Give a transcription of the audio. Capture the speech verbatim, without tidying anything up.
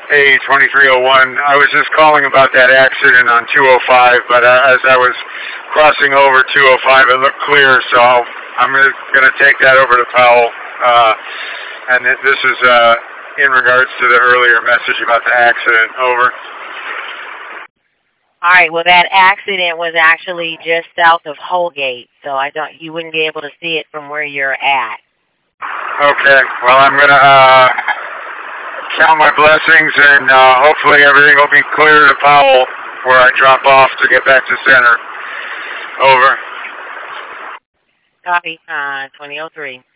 A twenty-three oh one. I was just calling about that accident on two oh five, but uh, as I was crossing over two oh five, it looked clear, so I'm going to take that over to Powell. Uh, and this is uh, in regards to the earlier message about the accident. Over. All right. Well, that accident was actually just south of Holgate, so I don't. You wouldn't be able to see it from where you're at. Okay. Well, I'm going to uh, count my blessings, and uh, hopefully everything will be clear to Powell where I drop off to get back to center. Over. Copy. Uh, twenty oh three.